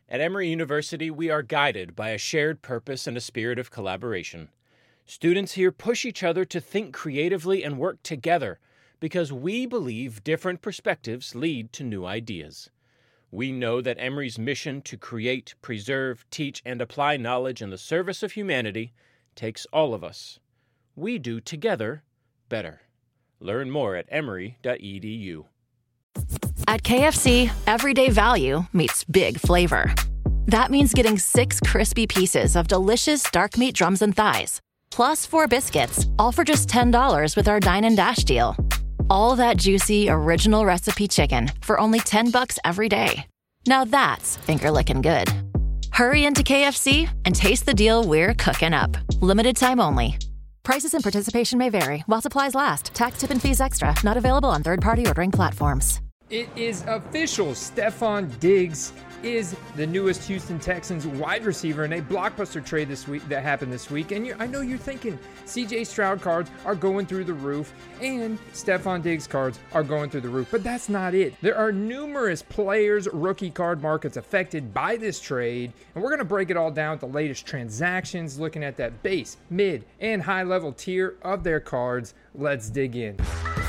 At Emory University, we are guided by a shared purpose and a spirit of collaboration. Students here push each other to think creatively and work together because we believe different perspectives lead to new ideas. We know that Emory's mission to create, preserve, teach, and apply knowledge in the service of humanity takes all of us. We do together better. Learn more at emory.edu. At KFC, everyday value meets big flavor. That means getting 6 crispy pieces of delicious dark meat drums and thighs, plus 4 biscuits, all for just $10 with our Dine and Dash deal. All that juicy, original recipe chicken for only $10 every day. Now that's finger-licking good. Hurry into KFC and taste the deal we're cooking up. Limited time only. Prices and participation may vary while supplies last. Tax, tip, and fees extra. Not available on third-party ordering platforms. It is official. Stefon Diggs is the newest Houston Texans wide receiver in a blockbuster trade this week that happened this week. And I know you're thinking C.J. Stroud cards are going through the roof and Stefon Diggs cards are going through the roof. But that's not it. There are numerous players' rookie card markets affected by this trade. And we're going to break it all down with the latest transactions, looking at that base, mid, and high-level tier of their cards. Let's dig in.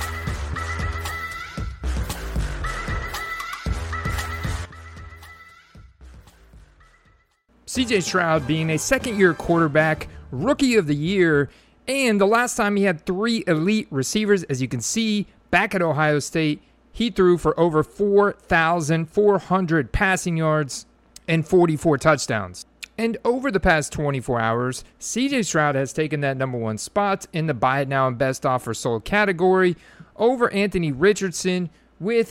C.J. Stroud being a second-year quarterback, rookie of the year, and the last time he had 3 elite receivers, as you can see, back at Ohio State, he threw for over 4,400 passing yards and 44 touchdowns. And over the past 24 hours, C.J. Stroud has taken that number 1 spot in the Buy It Now and Best Offer Sold category over Anthony Richardson, with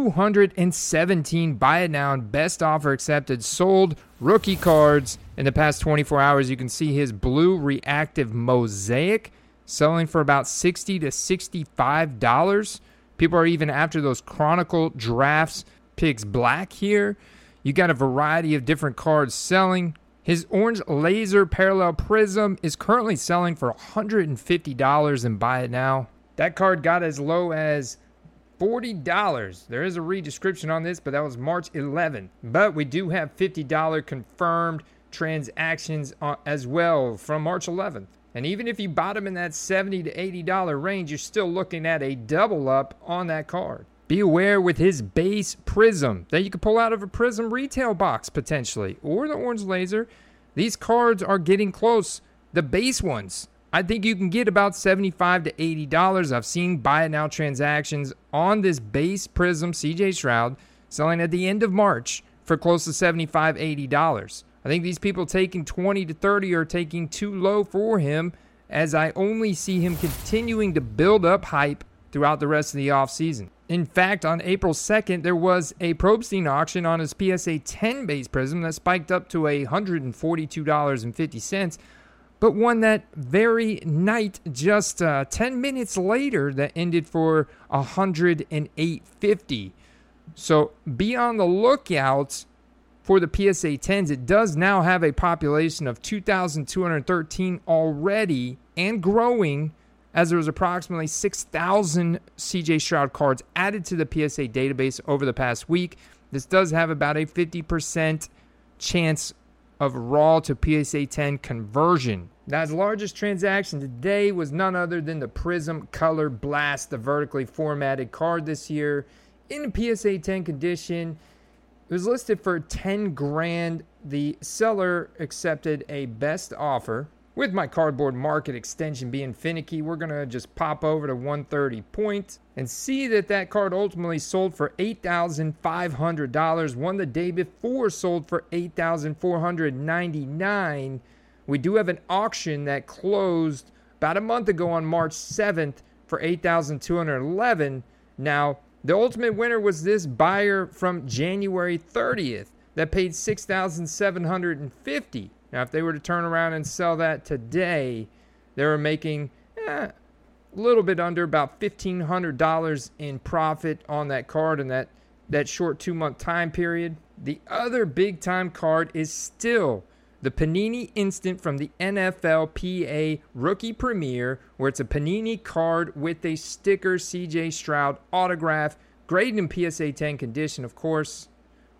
217 Buy It Now and Best Offer Accepted sold rookie cards in the past 24 hours. You can see his blue reactive mosaic selling for about $60 to $65. People are even after those Chronicle Drafts picks black here. You got a variety of different cards selling. His orange laser parallel prism is currently selling for $150 in Buy It Now. That card got as low as $40. There is a redescription on this, but that was March 11th. But we do have $50 confirmed transactions as well from March 11th. And even if you bought them in that $70 to $80 range, you're still looking at a double up on that card. Be aware with his base prism that you could pull out of a Prism retail box potentially, or the orange laser. These cards are getting close. The base ones, I think you can get about $75 to $80. I've seen Buy It Now transactions on this base Prism CJ Stroud selling at the end of March for close to $75, $80. I think these people taking 20 to 30 are taking too low for him, as I only see him continuing to build up hype throughout the rest of the offseason. In fact, on April 2nd, there was a Probstein auction on his PSA 10 base Prism that spiked up to $142.50. But one that very night, just 10 minutes later, that ended for $108.50. So be on the lookout for the PSA 10s. It does now have a population of 2,213 already and growing, as there was approximately 6,000 CJ Stroud cards added to the PSA database over the past week. This does have about a 50% chance of raw to PSA 10 conversion. Now, his largest transaction today was none other than the Prism Color Blast, the vertically formatted card this year in a PSA 10 condition. It was listed for $10,000. The seller accepted a best offer. With my cardboard market extension being finicky, we're going to just pop over to 130 points and see that card ultimately sold for $8,500. One the day before sold for $8,499. We do have an auction that closed about a month ago on March 7th for $8,211. Now, the ultimate winner was this buyer from January 30th that paid $6,750. Now, if they were to turn around and sell that today, they were making a little bit under about $1,500 in profit on that card in that short 2-month time period. The other big-time card is still the Panini Instant from the NFLPA Rookie Premier, where it's a Panini card with a sticker CJ Stroud autograph, graded in PSA 10 condition, of course.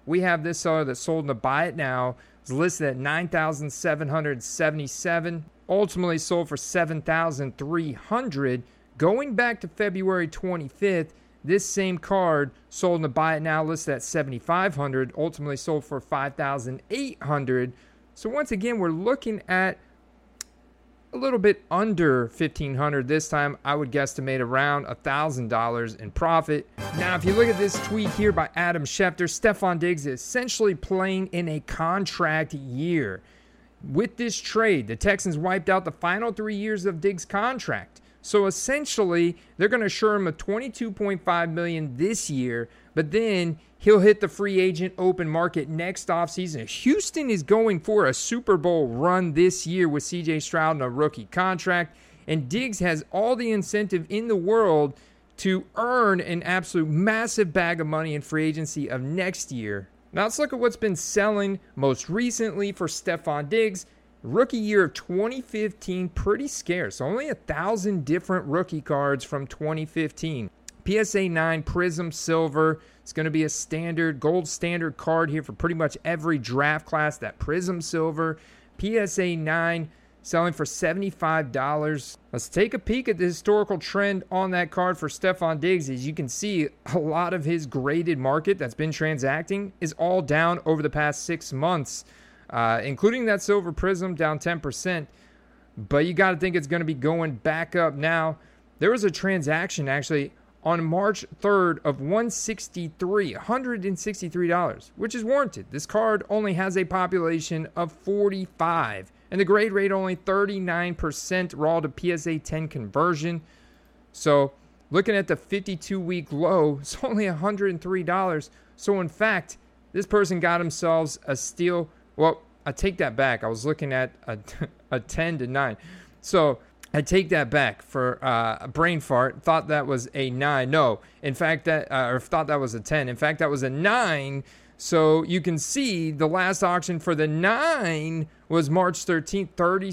we have this seller that sold to buy it now. It's listed at $9,777. Ultimately sold for $7,300. Going back to February 25th, this same card sold to buy it now, listed at $7,500. Ultimately sold for $5,800. So once again, we're looking at a little bit under $1,500 this time. I would guesstimate around $1,000 in profit. Now, if you look at this tweet here by Adam Schefter, Stefon Diggs is essentially playing in a contract year. With this trade, the Texans wiped out the final 3 years of Diggs' contract. So essentially, they're going to assure him a $22.5 million this year, but then he'll hit the free agent open market next offseason. Houston is going for a Super Bowl run this year with C.J. Stroud on a rookie contract, and Diggs has all the incentive in the world to earn an absolute massive bag of money in free agency of next year. Now let's look at what's been selling most recently for Stefon Diggs. Rookie year of 2015, pretty scarce. Only 1,000 different rookie cards from 2015. PSA 9 Prism Silver. It's going to be a standard, gold standard card here for pretty much every draft class. That Prism Silver. PSA 9 selling for $75. Let's take a peek at the historical trend on that card for Stefon Diggs. As you can see, a lot of his graded market that's been transacting is all down over the past 6 months. Including that Silver Prism down 10%. But you got to think it's going to be going back up now. There was a transaction actually on March 3rd of $163, which is warranted. This card only has a population of 45, and the grade rate only 39% raw to PSA 10 conversion. So looking at the 52-week low, it's only $103. So in fact, this person got themselves a steal. Well, I take that back. I was looking at a 10 to 9. So I take that back for a brain fart. Thought that was a 9. No, in fact, thought that was a 10. In fact, that was a 9. So you can see the last auction for the 9 was March 13th,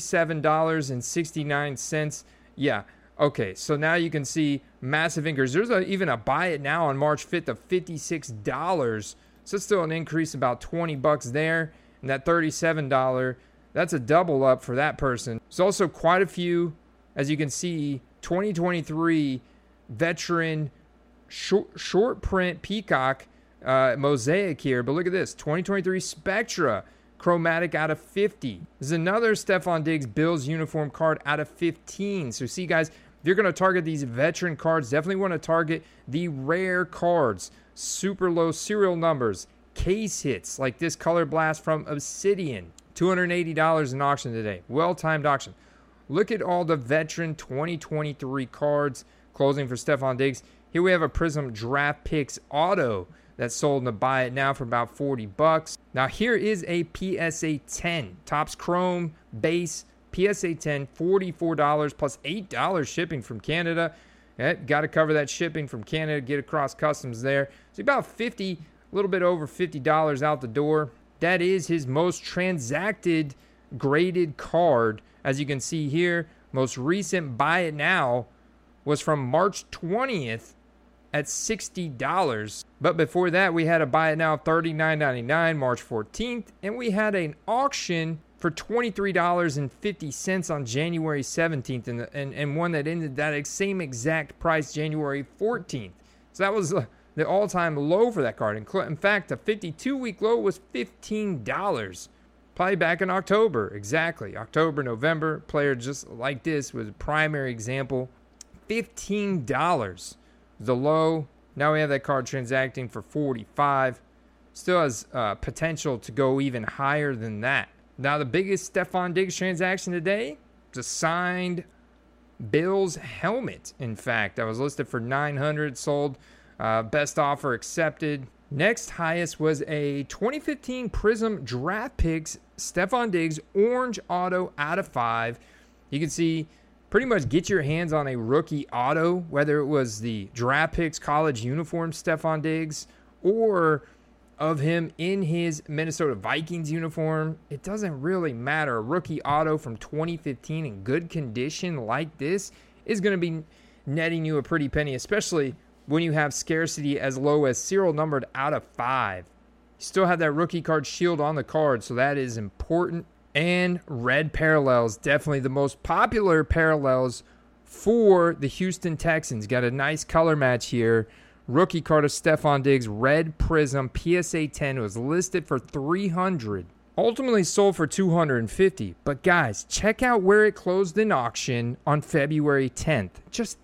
$37.69. Yeah. Okay, so now you can see massive increase. There's even a buy it now on March 5th of $56. So it's still an increase about $20 there. And that $37, that's a double up for that person. There's also quite a few, as you can see, 2023 veteran short print Peacock mosaic here. But look at this, 2023 Spectra chromatic out of 50. This is another Stefon Diggs Bills uniform card out of 15. So see, guys, if you're going to target these veteran cards, definitely want to target the rare cards, super low serial numbers, case hits like this Color Blast from Obsidian. $280 in auction today. Well-timed auction. Look at all the veteran 2023 cards closing for Stefon Diggs. Here we have a Prism Draft Picks Auto that's sold to buy it now for about $40. Now here is a PSA 10. Topps Chrome Base PSA 10, $44 plus $8 shipping from Canada. Got to cover that shipping from Canada, get across customs there. It's about $50, a little bit over $50 out the door. That is his most transacted graded card. As you can see here, most recent buy it now was from March 20th at $60. But before that, we had a buy it now $39.99 March 14th. And we had an auction for $23.50 on January 17th and one that ended that same exact price January 14th. So that was the all-time low for that card. In fact, the 52-week low was $15. Probably back in October. Exactly. October, November. Player just like this was a primary example. $15. The low. Now we have that card transacting for $45. Still has potential to go even higher than that. Now the biggest Stefon Diggs transaction today is a signed Bills helmet. In fact, that was listed for $900, sold. Best offer accepted. Next highest was a 2015 Prism Draft Picks Stefon Diggs Orange Auto out of 5. You can see pretty much get your hands on a rookie auto, whether it was the Draft Picks college uniform Stefon Diggs or of him in his Minnesota Vikings uniform. It doesn't really matter. A rookie auto from 2015 in good condition like this is going to be netting you a pretty penny, especially when you have scarcity as low as serial numbered out of 5. You still have that rookie card shield on the card, so that is important. And red parallels, definitely the most popular parallels for the Houston Texans. Got a nice color match here. Rookie card of Stefon Diggs, red prism, PSA 10, was listed for $300. Ultimately sold for $250. But guys, check out where it closed in auction on February 10th. Just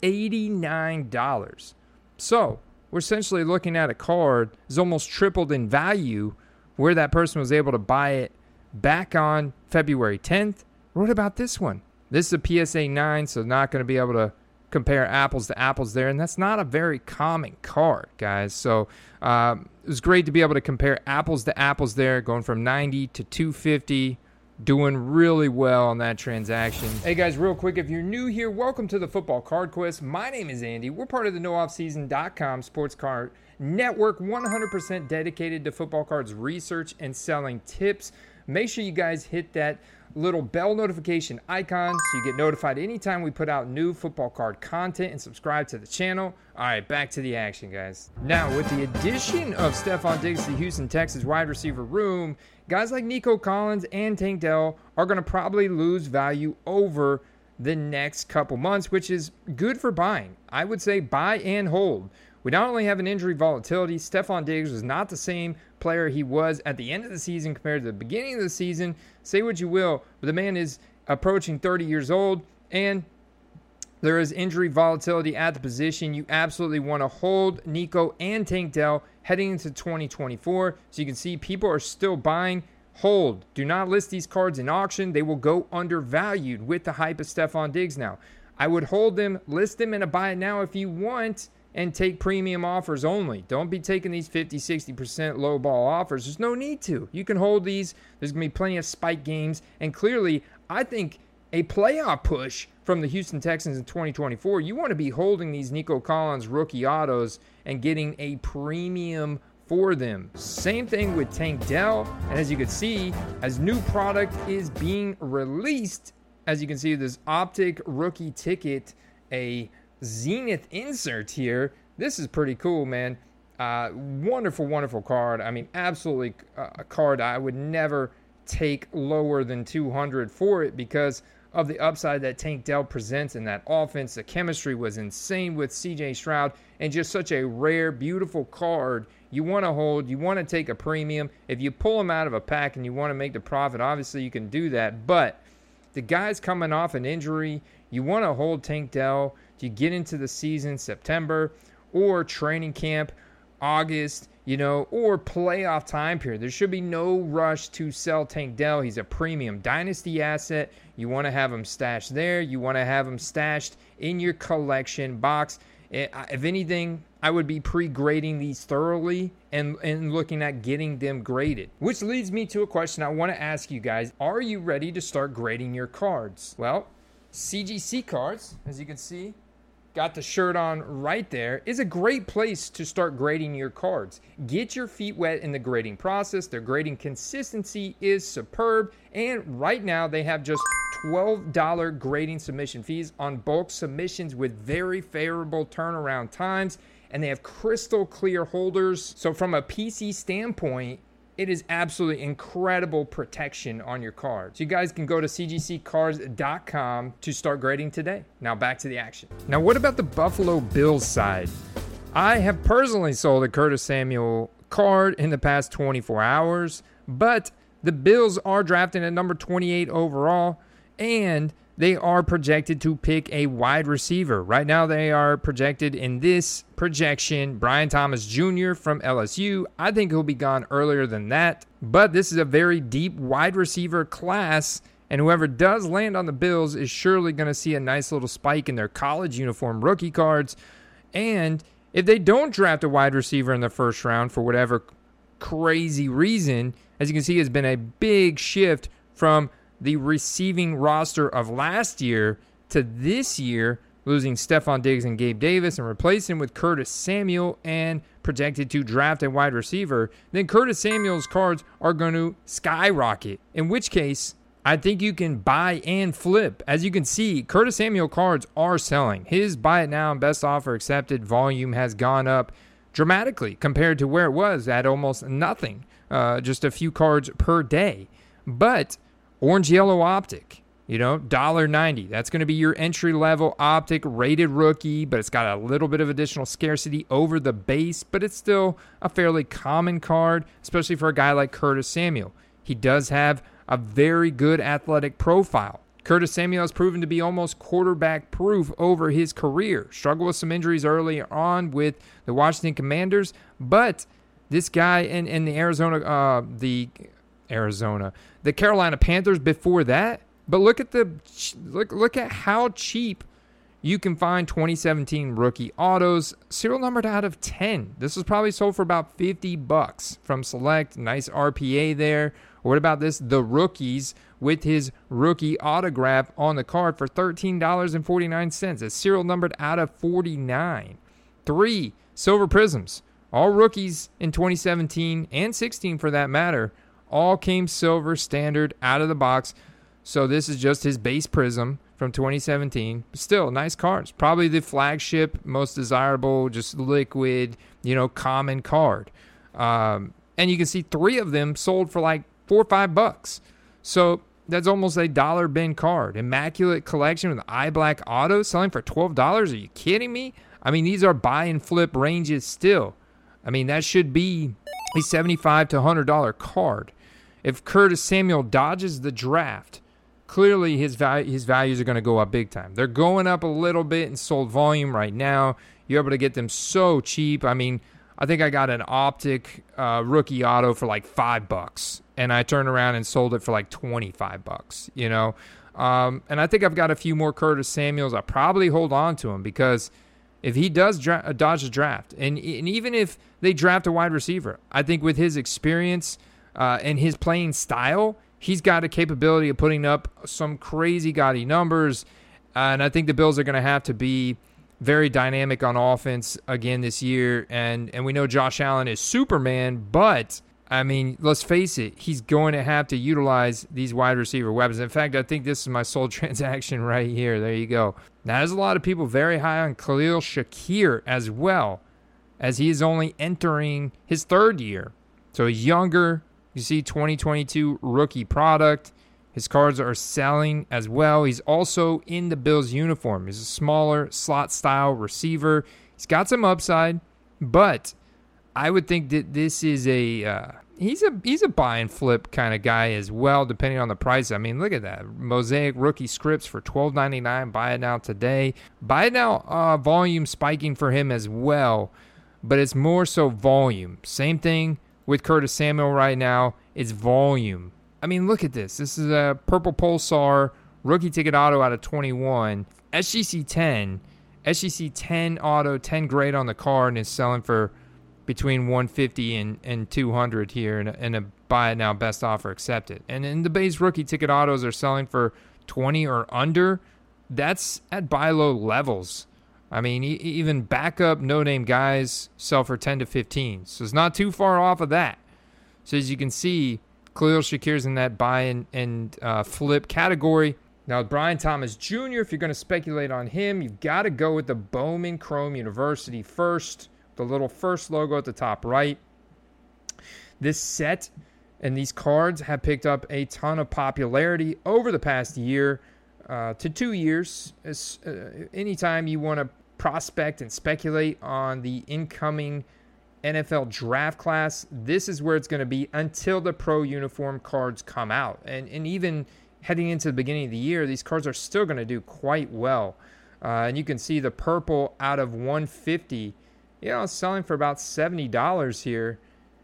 $89. So we're essentially looking at a card that's almost tripled in value where that person was able to buy it back on February 10th. What about this one? This is a PSA 9, so not going to be able to compare apples to apples there, and that's not a very common card, guys. So it was great to be able to compare apples to apples there, going from 90 to 250, doing really well on that transaction. Hey guys, real quick, if you're new here, welcome to the Football Card Quest. My name is Andy. We're part of the NoOffSeason.com sports card network, 100% dedicated to football cards research and selling tips. Make sure you guys hit that little bell notification icon so you get notified anytime we put out new football card content, and subscribe to the channel. All right, back to the action, guys. Now, with the addition of Stefon Diggs to the Houston Texans wide receiver room, guys like Nico Collins and Tank Dell are going to probably lose value over the next couple months, which is good for buying. I would say buy and hold. We not only have an injury volatility, Stefon Diggs was not the same player he was at the end of the season compared to the beginning of the season. Say what you will, but the man is approaching 30 years old, and there is injury volatility at the position. You absolutely want to hold Nico and Tank Dell heading into 2024. So you can see people are still buying. Hold. Do not list these cards in auction. They will go undervalued with the hype of Stefon Diggs now. I would hold them, list them in a buy it now if you want, and take premium offers only. Don't be taking these 50, 60% low ball offers. There's no need to. You can hold these. There's going to be plenty of spike games. And clearly, I think a playoff push from the Houston Texans in 2024, you want to be holding these Nico Collins rookie autos and getting a premium for them. Same thing with Tank Dell. And as you can see, as new product is being released, as you can see, this Optic rookie ticket, a Zenith insert here. This is pretty cool, man. Wonderful, wonderful card. I mean, absolutely a card I would never take lower than 200 for it because of the upside that Tank Dell presents in that offense. The chemistry was insane with CJ Stroud, and just such a rare, beautiful card. You want to hold, you want to take a premium. If you pull them out of a pack and you want to make the profit, obviously you can do that. But the guy's coming off an injury. You want to hold Tank Dell to get into the season, September, or training camp, August, or playoff time period. There should be no rush to sell Tank Dell. He's a premium dynasty asset. You want to have him stashed there. You want to have him stashed in your collection box. If anything, I would be pre-grading these thoroughly and looking at getting them graded. Which leads me to a question I want to ask you guys. Are you ready to start grading your cards? Well, CGC Cards, as you can see, got the shirt on right there, is a great place to start grading your cards. Get your feet wet in the grading process. Their grading consistency is superb, and right now they have just $12 grading submission fees on bulk submissions with very favorable turnaround times, and they have crystal clear holders. So from a PC standpoint, it is absolutely incredible protection on your cards. You guys can go to cgccards.com to start grading today. Now back to the action. Now what about the Buffalo Bills side? I have personally sold a Curtis Samuel card in the past 24 hours, but the Bills are drafting at number 28 overall, and they are projected to pick a wide receiver. Right now, they are projected in this projection, Brian Thomas Jr. from LSU. I think he'll be gone earlier than that, but this is a very deep wide receiver class, and whoever does land on the Bills is surely going to see a nice little spike in their college uniform rookie cards. And if they don't draft a wide receiver in the first round for whatever crazy reason, as you can see, has been a big shift from the receiving roster of last year to this year, losing Stefon Diggs and Gabe Davis and replacing with Curtis Samuel and projected to draft a wide receiver, then Curtis Samuel's cards are going to skyrocket, in which case I think you can buy and flip. As you can see, Curtis Samuel cards are selling. His buy it now and best offer accepted volume has gone up dramatically compared to where it was at almost nothing just a few cards per day. But orange yellow optic, $1.90. That's going to be your entry level optic rated rookie, but it's got a little bit of additional scarcity over the base, but it's still a fairly common card, especially for a guy like Curtis Samuel. He does have a very good athletic profile. Curtis Samuel has proven to be almost quarterback proof over his career. Struggled with some injuries early on with the Washington Commanders, but this guy in the Carolina Panthers before that. But look at how cheap you can find 2017 rookie autos, serial numbered out of 10. This was probably sold for about $50 from Select. Nice RPA there. Or what about this? The Rookies with his rookie autograph on the card for $13.49. It's serial numbered out of 49. 3 Silver Prisms. All rookies in 2017 and 16 for that matter, all came silver standard out of the box. So this is just his base prism from 2017. Still, nice cards. Probably the flagship, most desirable, just liquid, common card. And you can see 3 of them sold for like $4 or $5. So that's almost a dollar bin card. Immaculate Collection with eye black auto selling for $12. Are you kidding me? I mean, these are buy and flip ranges still. I mean, that should be a $75 to $100 card. If Curtis Samuel dodges the draft, clearly his values are going to go up big time. They're going up a little bit in sold volume right now. You're able to get them so cheap. I mean, I think I got an optic rookie auto for like $5, and I turned around and sold it for like $25. And I think I've got a few more Curtis Samuels. I'll probably hold on to him because if he does dodge the draft, and even if they draft a wide receiver, I think with his experience and his playing style, he's got a capability of putting up some crazy gaudy numbers. And I think the Bills are going to have to be very dynamic on offense again this year. And we know Josh Allen is Superman, but I mean, let's face it, he's going to have to utilize these wide receiver weapons. In fact, I think this is my sold transaction right here. There you go. Now, there's a lot of people very high on Khalil Shakir as well, as he is only entering his 3rd year. So he's younger. You see 2022 rookie product. His cards are selling as well. He's also in the Bills uniform. He's a smaller slot-style receiver. He's got some upside, but I would think that this is he's a buy and flip kind of guy as well, depending on the price. I mean, look at that. Mosaic rookie scripts for $12.99. Buy it now today. Buy it now, volume spiking for him as well, but it's more so volume. Same thing with Curtis Samuel right now. It's volume. I mean, look at this. This is a Purple Pulsar rookie ticket auto out of 21. SGC 10. SGC 10 auto, 10 grade on the card, and is selling for between $150 and $200 here in a buy it now, best offer accepted. And in the base rookie ticket autos are selling for 20 or under. That's at buy low levels. I mean, even backup no-name guys sell for 10 to 15. So it's not too far off of that. So as you can see, Khalil Shakir's in that buy and flip category. Now, Brian Thomas Jr., if you're going to speculate on him, you've got to go with the Bowman Chrome University first, the little first logo at the top right. This set and these cards have picked up a ton of popularity over the past year to 2 years. Anytime you want to prospect and speculate on the incoming NFL draft class, this is where it's going to be until the pro uniform cards come out. And even heading into the beginning of the year, these cards are still going to do quite well. And you can see the purple out of 150, selling for about $70 here.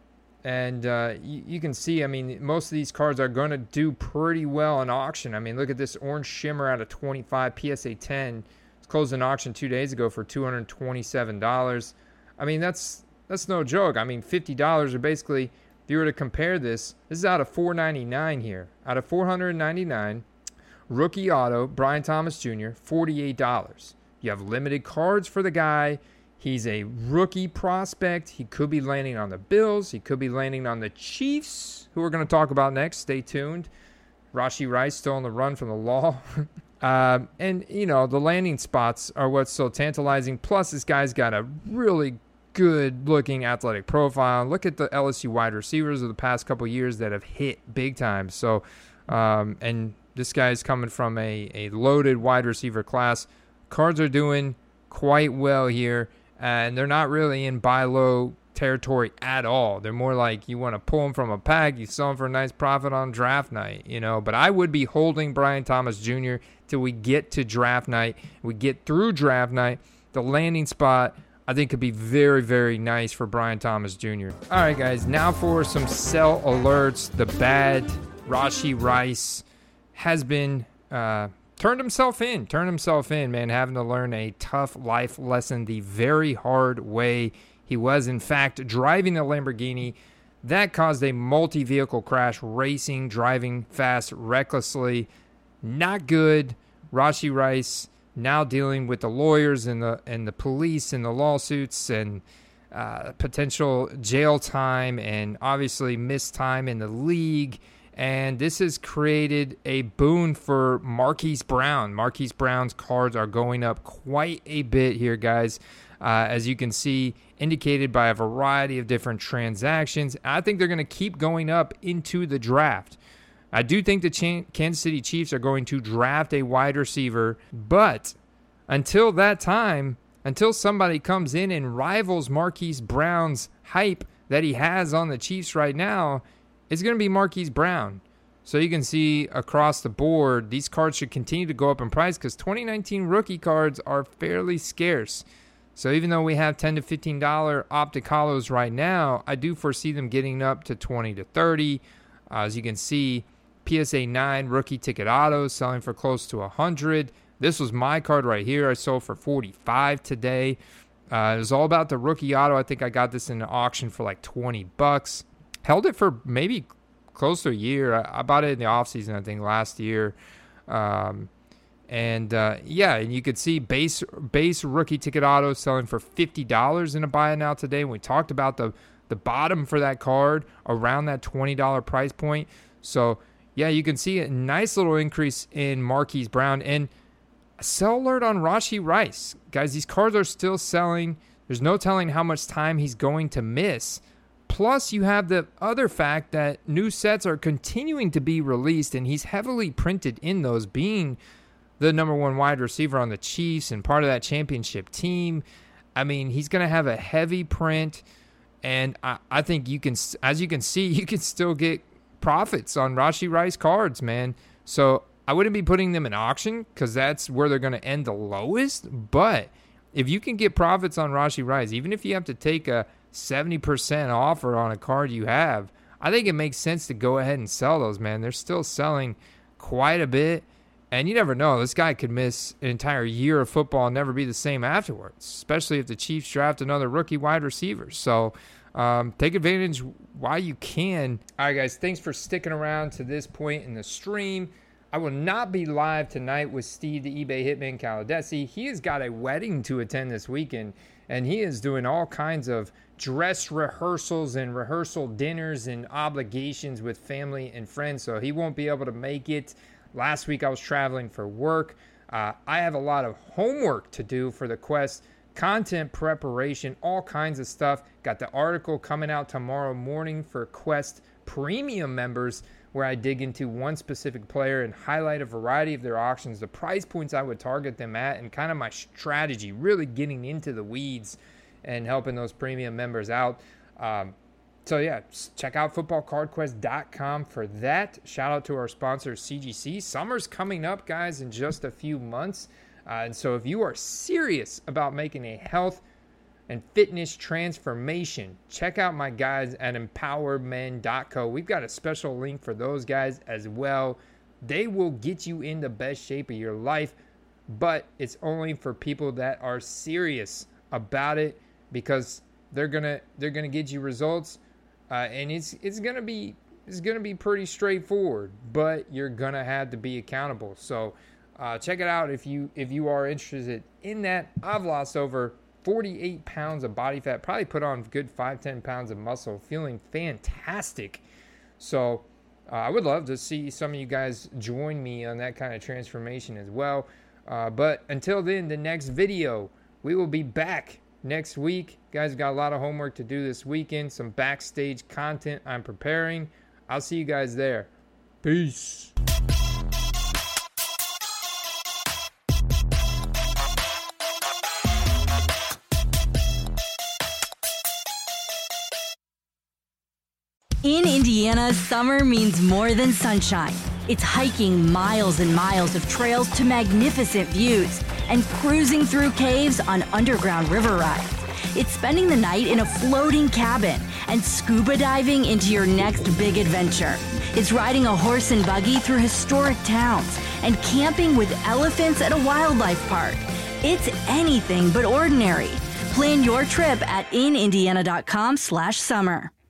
And you can see, I mean, most of these cards are going to do pretty well in auction. I mean, look at this orange shimmer out of 25, PSA 10. It's closed an auction 2 days ago for $227. I mean, that's no joke. I mean, $50 are basically, if you were to compare this is out of $499 here. Out of $499, rookie auto, Brian Thomas Jr., $48. You have limited cards for the guy. He's a rookie prospect. He could be landing on the Bills. He could be landing on the Chiefs, who we're going to talk about next. Stay tuned. Rashee Rice still on the run from the law. And, the landing spots are what's so tantalizing. Plus, this guy's got a really good looking athletic profile. Look at the LSU wide receivers of the past couple years that have hit big time. So, and this guy's coming from a loaded wide receiver class. Cards are doing quite well here, and they're not really in buy low territory at all. They're more like you want to pull them from a pack, you sell them for a nice profit on draft night, But I would be holding Brian Thomas Jr. till we get to draft night. We get through draft night. The landing spot, I think, could be very, very nice for Brian Thomas Jr. All right, guys, now for some sell alerts. The bad Rashee Rice has been turned himself in, man, having to learn a tough life lesson the very hard way. He was, in fact, driving the Lamborghini. That caused a multi-vehicle crash, racing, driving fast, recklessly. Not good. Rashee Rice now dealing with the lawyers and the police and the lawsuits and potential jail time and obviously missed time in the league. And this has created a boon for Marquise Brown. Marquise Brown's cards are going up quite a bit here, guys. As you can see, indicated by a variety of different transactions. I think they're going to keep going up into the draft. I do think the Kansas City Chiefs are going to draft a wide receiver, but until that time, until somebody comes in and rivals Marquise Brown's hype that he has on the Chiefs right now, it's going to be Marquise Brown. So you can see across the board, these cards should continue to go up in price because 2019 rookie cards are fairly scarce. So even though we have $10 to $15 optic hollows right now, I do foresee them getting up to 20 to 30. As you can see, PSA 9 rookie ticket autos selling for close to 100. This was my card right here. I sold for 45 today. It was all about the rookie auto. I think I got this in an auction for like $20. Held it for maybe close to a year. I bought it in the offseason, I think, last year. And you could see base rookie ticket auto selling for $50 in a buy it now today. And we talked about the bottom for that card around that $20 price point. So, yeah, you can see a nice little increase in Marquise Brown. And a sell alert on Rashee Rice. Guys, these cards are still selling. There's no telling how much time he's going to miss. Plus, you have the other fact that new sets are continuing to be released, and he's heavily printed in those, being the number one wide receiver on the Chiefs and part of that championship team. I mean, he's going to have a heavy print, and I think you can, as you can see, you can still get profits on Rashee Rice cards, man. So I wouldn't be putting them in auction because that's where they're going to end the lowest. But if you can get profits on Rashee Rice, even if you have to take a 70% offer on a card you have, I think it makes sense to go ahead and sell those, man. They're still selling quite a bit. And you never know. This guy could miss an entire year of football and never be the same afterwards, especially if the Chiefs draft another rookie wide receiver. So take advantage while you can. All right, guys, thanks for sticking around to this point in the stream. I will not be live tonight with Steve, the eBay Hitman Caladesi. He has got a wedding to attend this weekend, and he is doing all kinds of dress rehearsals and rehearsal dinners and obligations with family and friends, so he won't be able to make it. Last week I was traveling for work. I have a lot of homework to do for the Quest, content preparation, all kinds of stuff. Got the article coming out tomorrow morning for Quest Premium members where I dig into one specific player and highlight a variety of their auctions, the price points I would target them at, and kind of my strategy, really getting into the weeds and helping those premium members out. So, yeah, check out footballcardquest.com for that. Shout out to our sponsor, CGC. Summer's coming up, guys, in just a few months. And so if you are serious about making a health and fitness transformation, check out my guys at empowermen.co. We've got a special link for those guys as well. They will get you in the best shape of your life, but it's only for people that are serious about it because they're gonna get you results. And it's gonna be pretty straightforward, but you're gonna have to be accountable. So check it out if you are interested in that. I've lost over 48 pounds of body fat, probably put on a good 5-10 pounds of muscle, feeling fantastic. So I would love to see some of you guys join me on that kind of transformation as well. But until then, the next video, we will be back next week. Guys, got a lot of homework to do this weekend. Some backstage content I'm preparing. I'll see you guys there. Peace. In Indiana, summer means more than sunshine. It's hiking miles and miles of trails to magnificent views and cruising through caves on underground river rides. It's spending the night in a floating cabin and scuba diving into your next big adventure. It's riding a horse and buggy through historic towns and camping with elephants at a wildlife park. It's anything but ordinary. Plan your trip at inindiana.com/summer.